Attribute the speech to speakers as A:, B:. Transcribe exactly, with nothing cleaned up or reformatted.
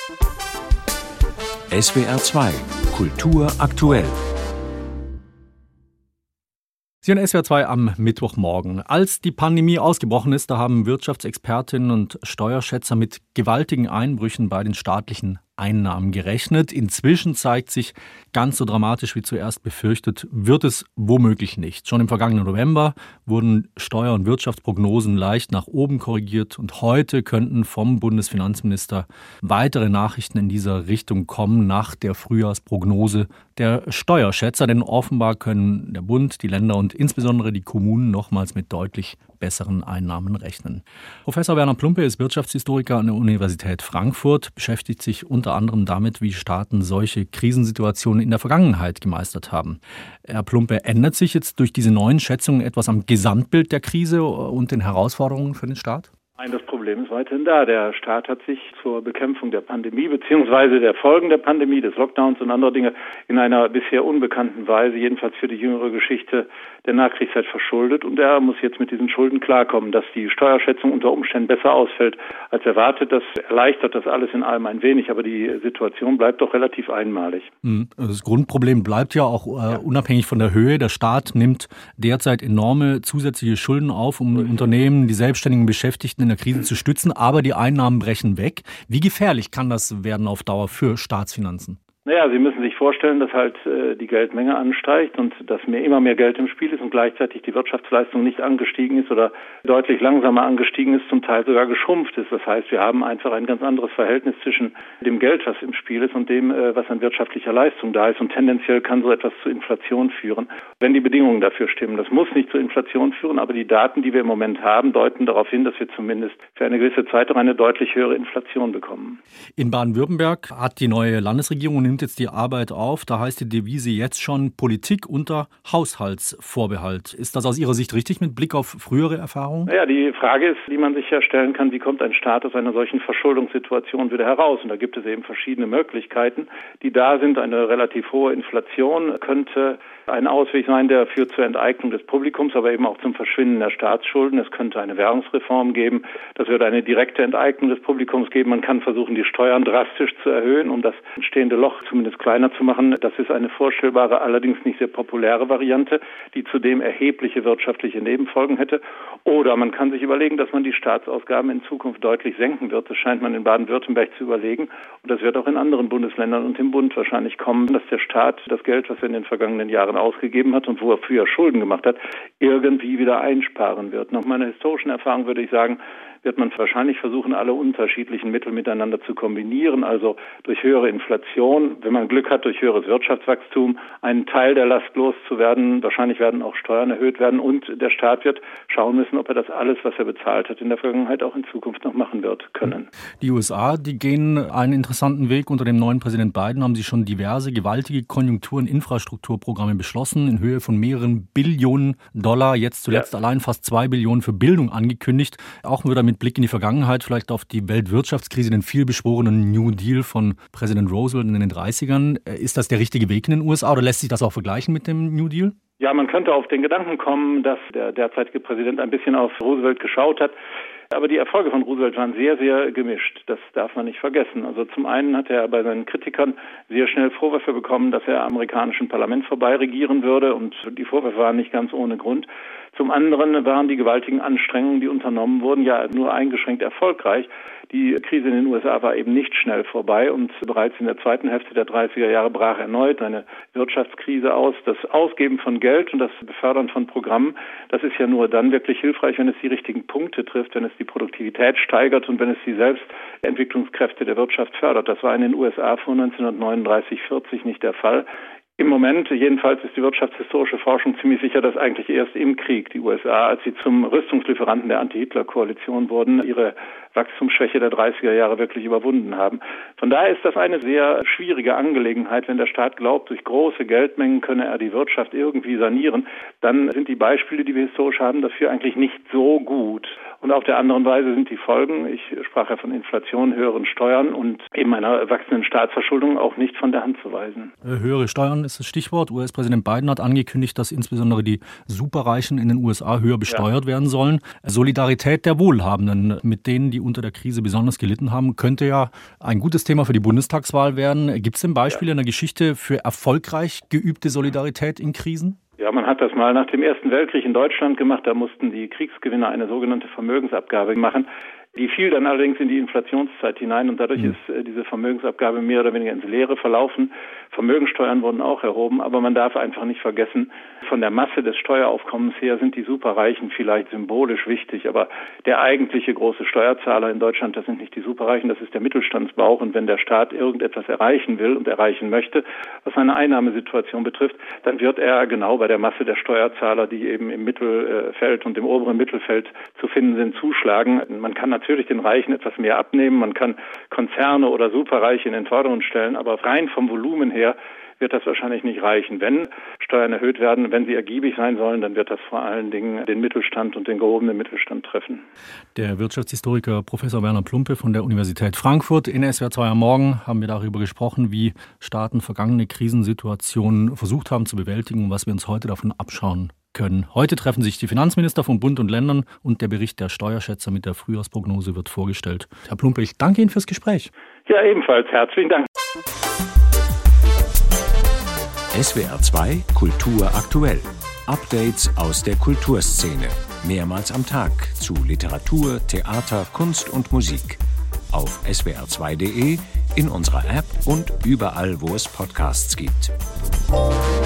A: S W R zwei Kultur aktuell.
B: Sie hören S W R zwei am Mittwochmorgen. Als die Pandemie ausgebrochen ist, da haben Wirtschaftsexpertinnen und Steuerschätzer mit gewaltigen Einbrüchen bei den staatlichen Einnahmen gerechnet. Inzwischen zeigt sich, ganz so dramatisch wie zuerst befürchtet, wird es womöglich nicht. Schon im vergangenen November wurden Steuer- und Wirtschaftsprognosen leicht nach oben korrigiert und heute könnten vom Bundesfinanzminister weitere Nachrichten in dieser Richtung kommen nach der Frühjahrsprognose der Steuerschätzer. Denn offenbar können der Bund, die Länder und insbesondere die Kommunen nochmals mit deutlich besseren Einnahmen rechnen. Professor Werner Plumpe ist Wirtschaftshistoriker an der Universität Frankfurt, beschäftigt sich unter anderem damit, wie Staaten solche Krisensituationen in der Vergangenheit gemeistert haben. Herr Plumpe, ändert sich jetzt durch diese neuen Schätzungen etwas am Gesamtbild der Krise und den Herausforderungen für den Staat?
C: Nein, das Problem ist weiterhin da. Der Staat hat sich zur Bekämpfung der Pandemie bzw. der Folgen der Pandemie, des Lockdowns und anderer Dinge in einer bisher unbekannten Weise, jedenfalls für die jüngere Geschichte der Nachkriegszeit, verschuldet. Und er muss jetzt mit diesen Schulden klarkommen. Dass die Steuerschätzung unter Umständen besser ausfällt als erwartet, das erleichtert das alles in allem ein wenig. Aber die Situation bleibt doch relativ einmalig.
B: Das Grundproblem bleibt ja auch äh, ja. unabhängig von der Höhe. Der Staat nimmt derzeit enorme zusätzliche Schulden auf, um die Unternehmen, die selbstständigen Beschäftigten in der Krise zu stützen, aber die Einnahmen brechen weg. Wie gefährlich kann das werden auf Dauer für Staatsfinanzen?
C: Naja, Sie müssen sich vorstellen, dass halt äh, die Geldmenge ansteigt und dass mehr, immer mehr Geld im Spiel ist und gleichzeitig die Wirtschaftsleistung nicht angestiegen ist oder deutlich langsamer angestiegen ist, zum Teil sogar geschrumpft ist. Das heißt, wir haben einfach ein ganz anderes Verhältnis zwischen dem Geld, was im Spiel ist, und dem, äh, was an wirtschaftlicher Leistung da ist. Und tendenziell kann so etwas zu Inflation führen, wenn die Bedingungen dafür stimmen. Das muss nicht zur Inflation führen, aber die Daten, die wir im Moment haben, deuten darauf hin, dass wir zumindest für eine gewisse Zeit auch eine deutlich höhere Inflation bekommen.
B: In Baden-Württemberg hat die neue Landesregierung nimmt jetzt die Arbeit auf. Da heißt die Devise jetzt schon Politik unter Haushaltsvorbehalt. Ist das aus Ihrer Sicht richtig mit Blick auf frühere Erfahrungen?
C: Ja, die Frage ist, die man sich ja stellen kann, wie kommt ein Staat aus einer solchen Verschuldungssituation wieder heraus? Und da gibt es eben verschiedene Möglichkeiten, die da sind. Eine relativ hohe Inflation könnte ein Ausweg sein, der führt zur Enteignung des Publikums, aber eben auch zum Verschwinden der Staatsschulden. Es könnte eine Währungsreform geben. Das würde eine direkte Enteignung des Publikums geben. Man kann versuchen, die Steuern drastisch zu erhöhen, um das entstehende Loch zumindest kleiner zu machen. Das ist eine vorstellbare, allerdings nicht sehr populäre Variante, die zudem erhebliche wirtschaftliche Nebenfolgen hätte. Oder man kann sich überlegen, dass man die Staatsausgaben in Zukunft deutlich senken wird. Das scheint man in Baden-Württemberg zu überlegen. Und das wird auch in anderen Bundesländern und im Bund wahrscheinlich kommen, dass der Staat das Geld, was er in den vergangenen Jahren ausgegeben hat und wo er früher Schulden gemacht hat, irgendwie wieder einsparen wird. Nach meiner historischen Erfahrung würde ich sagen, wird man wahrscheinlich versuchen, alle unterschiedlichen Mittel miteinander zu kombinieren, also durch höhere Inflation, wenn man Glück hat, durch höheres Wirtschaftswachstum, einen Teil der Last loszuwerden. Wahrscheinlich werden auch Steuern erhöht werden und der Staat wird schauen müssen, ob er das alles, was er bezahlt hat, in der Vergangenheit auch in Zukunft noch machen wird können.
B: Die U S A, die gehen einen interessanten Weg. Unter dem neuen Präsident Biden haben sie schon diverse gewaltige Konjunktur- und Infrastrukturprogramme beschlossen, in Höhe von mehreren Billionen Dollar, jetzt zuletzt ja. allein fast zwei Billionen für Bildung angekündigt. Auch wieder mit Blick in die Vergangenheit, vielleicht auf die Weltwirtschaftskrise, den vielbeschworenen New Deal von Präsident Roosevelt in den dreißigern. Ist das der richtige Weg in den U S A oder lässt sich das auch vergleichen mit dem New Deal?
C: Ja, man könnte auf den Gedanken kommen, dass der derzeitige Präsident ein bisschen auf Roosevelt geschaut hat. Aber die Erfolge von Roosevelt waren sehr, sehr gemischt. Das darf man nicht vergessen. Also zum einen hat er bei seinen Kritikern sehr schnell Vorwürfe bekommen, dass er am amerikanischen Parlament vorbei regieren würde. Und die Vorwürfe waren nicht ganz ohne Grund. Zum anderen waren die gewaltigen Anstrengungen, die unternommen wurden, ja nur eingeschränkt erfolgreich. Die Krise in den U S A war eben nicht schnell vorbei und bereits in der zweiten Hälfte der dreißiger Jahre brach erneut eine Wirtschaftskrise aus. Das Ausgeben von Geld und das Befördern von Programmen, das ist ja nur dann wirklich hilfreich, wenn es die richtigen Punkte trifft, wenn es die Produktivität steigert und wenn es die Selbstentwicklungskräfte der Wirtschaft fördert. Das war in den U S A vor neunzehnhundertneununddreißig vierzig nicht der Fall. Im Moment jedenfalls ist die wirtschaftshistorische Forschung ziemlich sicher, dass eigentlich erst im Krieg die U S A, als sie zum Rüstungslieferanten der Anti-Hitler-Koalition wurden, ihre Wachstumsschwäche der dreißiger Jahre wirklich überwunden haben. Von daher ist das eine sehr schwierige Angelegenheit. Wenn der Staat glaubt, durch große Geldmengen könne er die Wirtschaft irgendwie sanieren, dann sind die Beispiele, die wir historisch haben, dafür eigentlich nicht so gut. Und auf der anderen Weise sind die Folgen, ich sprach ja von Inflation, höheren Steuern und eben einer wachsenden Staatsverschuldung auch nicht von der Hand zu weisen.
B: Höhere Steuern ist das Stichwort. U S-Präsident Biden hat angekündigt, dass insbesondere die Superreichen in den U S A höher besteuert ja. werden sollen. Solidarität der Wohlhabenden, mit denen, die unter der Krise besonders gelitten haben, könnte ja ein gutes Thema für die Bundestagswahl werden. Gibt es denn Beispiele ja. in der Geschichte für erfolgreich geübte Solidarität in Krisen?
C: Ja, man hat das mal nach dem Ersten Weltkrieg in Deutschland gemacht. Da mussten die Kriegsgewinner eine sogenannte Vermögensabgabe machen. Die fiel dann allerdings in die Inflationszeit hinein und dadurch mhm. ist äh, diese Vermögensabgabe mehr oder weniger ins Leere verlaufen. Vermögensteuern wurden auch erhoben, aber man darf einfach nicht vergessen, von der Masse des Steueraufkommens her sind die Superreichen vielleicht symbolisch wichtig, aber der eigentliche große Steuerzahler in Deutschland, das sind nicht die Superreichen, das ist der Mittelstandsbauch. Und wenn der Staat irgendetwas erreichen will und erreichen möchte, was seine Einnahmesituation betrifft, dann wird er genau bei der Masse der Steuerzahler, die eben im Mittelfeld und im oberen Mittelfeld zu finden sind, zuschlagen. Man kann natürlich den Reichen etwas mehr abnehmen, man kann Konzerne oder Superreiche in den Vordergrund stellen, aber rein vom Volumen her wird das wahrscheinlich nicht reichen. Wenn Steuern erhöht werden, wenn sie ergiebig sein sollen, dann wird das vor allen Dingen den Mittelstand und den gehobenen Mittelstand treffen.
B: Der Wirtschaftshistoriker Professor Werner Plumpe von der Universität Frankfurt. In S W R zwei am Morgen haben wir darüber gesprochen, wie Staaten vergangene Krisensituationen versucht haben zu bewältigen und was wir uns heute davon abschauen können. Heute treffen sich die Finanzminister von Bund und Ländern und der Bericht der Steuerschätzer mit der Frühjahrsprognose wird vorgestellt. Herr Plumpe, ich danke Ihnen fürs Gespräch.
C: Ja, ebenfalls. Herzlichen Dank.
A: S W R zwei Kultur aktuell. Updates aus der Kulturszene. Mehrmals am Tag zu Literatur, Theater, Kunst und Musik. Auf S W R zwei punkt de, in unserer App und überall, wo es Podcasts gibt.